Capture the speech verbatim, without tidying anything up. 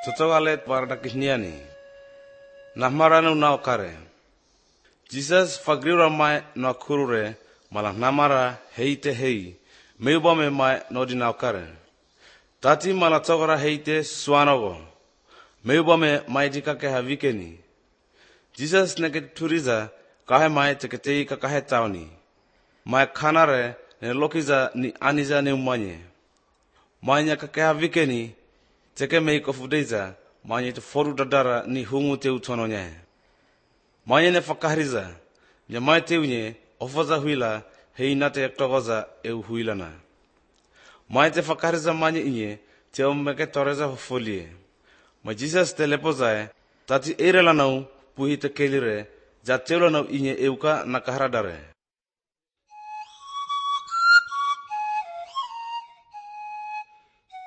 Totogalet parda kisniani. Nahmaranu na okare. Jesus fagriura mai no kurure malah namara heite hei. Meubame mai no di na okare. Tati malah tokora heite suanogo. Meubame mai dika ke havikeni. Jesus neke turiza kahe mai teketei ka kahe tauni. Mai kanare ne lokiza ni aniza ne umanye. Mai nya ka ke havikeni teke mei kofudeiza mai te foru dadara ni hungu te utono nye. Mai ne fakahriza nya mai te unye ofaza huila hei nate ektogoza eu huilana. Mai te fakahriza mai inye te omeke toreza hofolie. Ma Jesus te lepozae tati ere lanau puhi te kelire ja teula nau inye euka na kahradare.